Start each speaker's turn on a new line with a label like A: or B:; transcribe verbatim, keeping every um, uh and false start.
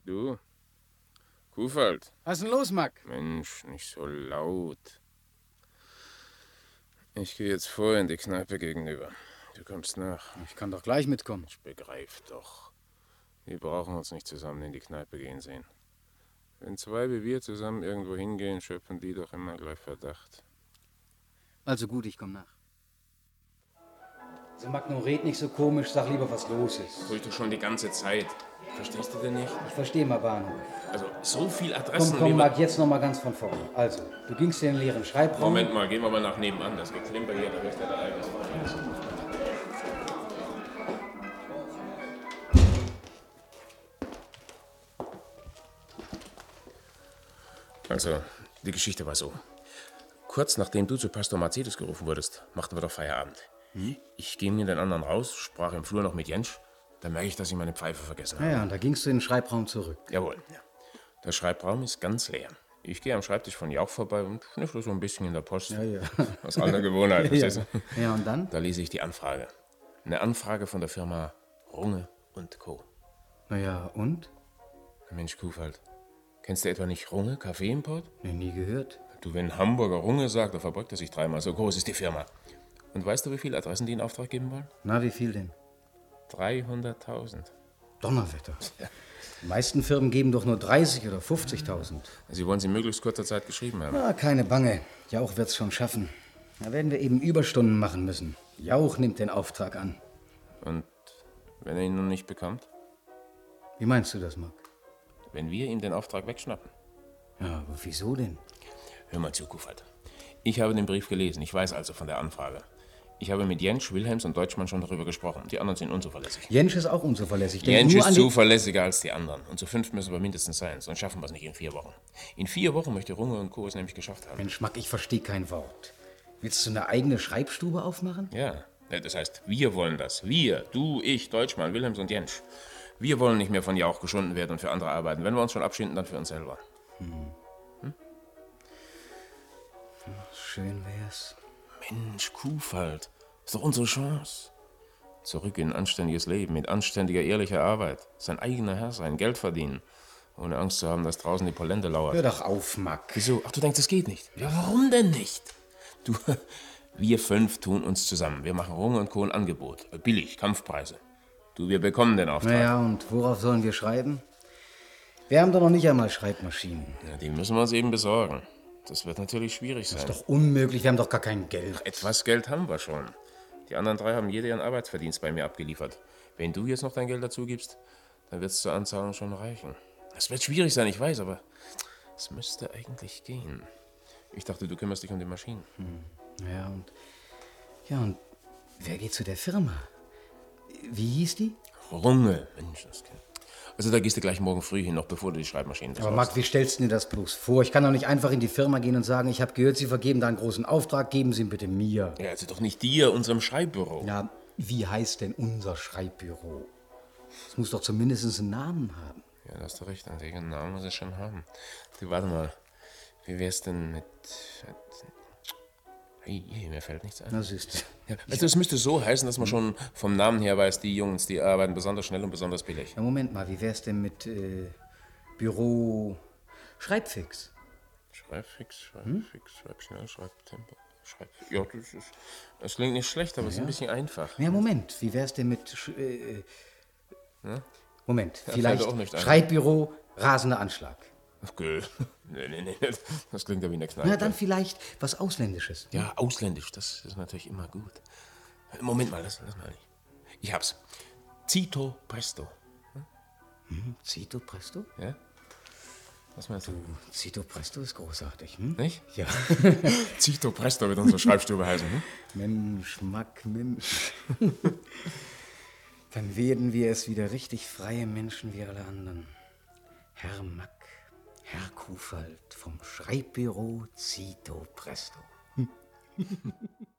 A: Du? Kuhfeld.
B: Was ist denn los, Mack?
A: Mensch, nicht so laut. Ich gehe jetzt vor in die Kneipe gegenüber. Du kommst nach.
B: Ich kann doch gleich mitkommen.
A: Ich begreif doch. Wir brauchen uns nicht zusammen in die Kneipe gehen sehen. Wenn zwei wie wir zusammen irgendwo hingehen, schöpfen die doch immer gleich Verdacht.
B: Also gut, ich komm nach. Also Mack, nur red nicht so komisch, sag lieber, was los ist.
A: Tue ich doch schon die ganze Zeit. Verstehst du denn nicht?
B: Ich verstehe mal Bahnhof.
A: Also, so viel Adressen...
B: Komm, komm, Mack, jetzt noch mal ganz von vorne. Also, du gingst in den leeren Schreibraum.
A: Moment mal, gehen wir mal nach nebenan. Das Geklimper hier, da hörst du da eigenes Verkehr. Also, die Geschichte war so. Kurz nachdem du zu Pastor Mercedes gerufen wurdest, machten wir doch Feierabend. Hm? Ich ging in den anderen raus, sprach im Flur noch mit Jentsch. Dann merke ich, dass ich meine Pfeife vergessen habe.
B: Ja, ja, und da gingst du in den Schreibraum zurück.
A: Jawohl. Der Schreibraum ist ganz leer. Ich gehe am Schreibtisch von Jauch vorbei und schnüffle so ein bisschen in der Post.
B: Ja, ja.
A: Aus alter Gewohnheit, verstehst du?
B: Ja, und dann?
A: Da lese ich die Anfrage. Eine Anfrage von der Firma Runge und Co.
B: Na ja, und?
A: Mensch, Kuhfeld. Kennst du etwa nicht Runge, Kaffeeimport?
B: Nee, nie gehört.
A: Du, wenn Hamburger Runge sagt, da verbeugt er sich dreimal. So groß ist die Firma. Und weißt du, wie viele Adressen die in Auftrag geben wollen?
B: Na, wie viel denn?
A: dreihunderttausend.
B: Donnerwetter. Ja. Die meisten Firmen geben doch nur dreißig oder fünfzigtausend.
A: Sie wollen sie in möglichst kurzer Zeit geschrieben haben.
B: Na, keine Bange. Jauch wird's schon schaffen. Da werden wir eben Überstunden machen müssen. Jauch nimmt den Auftrag an.
A: Und wenn er ihn nun nicht bekommt?
B: Wie meinst du das, Mack?
A: Wenn wir ihm den Auftrag wegschnappen.
B: Ja, aber wieso denn?
A: Hör mal zu, Kuhfeld. Ich habe den Brief gelesen. Ich weiß also von der Anfrage. Ich habe mit Jentsch, Wilhelms und Deutschmann schon darüber gesprochen. Die anderen sind unzuverlässig.
B: Jentsch ist auch unzuverlässig.
A: Jentsch ist zuverlässiger als die anderen. Und zu fünf müssen wir mindestens sein, sonst schaffen wir es nicht in vier Wochen. In vier Wochen möchte Runge und Co. es nämlich geschafft haben.
B: Mensch, Mack, ich verstehe kein Wort. Willst du eine eigene Schreibstube aufmachen?
A: Ja, das heißt, wir wollen das. Wir, du, ich, Deutschmann, Wilhelms und Jentsch. Wir wollen nicht mehr von Jauch geschunden werden und für andere arbeiten. Wenn wir uns schon abschinden, dann für uns selber.
B: Hm. Hm? Schön wär's.
A: Mensch, Kuhfeld, ist doch unsere Chance. Zurück in ein anständiges Leben, mit anständiger, ehrlicher Arbeit. Sein eigener Herr sein, Geld verdienen. Ohne Angst zu haben, dass draußen die Polente lauert.
B: Hör doch auf, Mack.
A: Wieso? Ach, du denkst, das geht nicht? Ja, warum denn nicht? Du, wir fünf tun uns zusammen. Wir machen Runge und Co. ein Angebot. Billig, Kampfpreise. Du, wir bekommen den Auftrag.
B: Naja, und worauf sollen wir schreiben? Wir haben doch noch nicht einmal Schreibmaschinen.
A: Ja, die müssen wir uns eben besorgen. Das wird natürlich schwierig sein.
B: Das ist doch unmöglich, wir haben doch gar kein Geld.
A: Ach, etwas Geld haben wir schon. Die anderen drei haben jeder ihren Arbeitsverdienst bei mir abgeliefert. Wenn du jetzt noch dein Geld dazu gibst, dann wird es zur Anzahlung schon reichen. Das wird schwierig sein, ich weiß, aber es müsste eigentlich gehen. Ich dachte, du kümmerst dich um die Maschinen.
B: Hm. Ja, und, ja, und wer geht zu der Firma? Wie hieß die?
A: Runge, Mensch, das Kind. Also da gehst du gleich morgen früh hin, noch bevor du die Schreibmaschinen besorgst.
B: Aber Mack, wie stellst du dir das bloß vor? Ich kann doch nicht einfach in die Firma gehen und sagen, ich habe gehört, Sie vergeben da einen großen Auftrag, geben Sie ihn bitte mir.
A: Ja, also doch nicht dir, unserem Schreibbüro.
B: Ja, wie heißt denn unser Schreibbüro? Es muss doch zumindest einen Namen haben.
A: Ja, da hast du recht, einen eigenen Namen muss es schon haben. Du, warte mal, wie wär's denn mit... mit hey, mir fällt nichts ein.
B: Na, siehst
A: ja, also es müsste so heißen, dass man schon vom Namen her weiß, die Jungs, die arbeiten besonders schnell und besonders billig.
B: Ja, Moment mal, wie wär's denn mit äh, Büro Schreibfix?
A: Schreibfix, Schreibfix, hm? Schreibschnell, Schreibtempo, Schreibfix. Ja, das, ist, das klingt nicht schlecht, aber es ja. ist ein bisschen einfach.
B: Ja, Moment, wie wär's denn mit... Sch äh,
A: ja?
B: Moment,
A: ja,
B: vielleicht Schreibbüro Rasender Anschlag.
A: Okay. Nee, nee, nee, das klingt ja wie eine Kneipe.
B: Na, dann vielleicht was Ausländisches.
A: Hm? Ja, ausländisch, das ist natürlich immer gut. Moment mal, lass, lass mal nicht. Ich hab's. Zito Presto.
B: Hm? Hm, Zito Presto?
A: Ja? Was meinst du?
B: du? Zito Presto ist großartig, hm?
A: Nicht?
B: Ja.
A: Zito Presto wird unsere Schreibstube heißen, hm?
B: Mensch, Mack, Mensch. Dann werden wir es wieder richtig freie Menschen wie alle anderen. Herr Mack, Herr Kuhfeld vom Schreibbüro Zito Presto.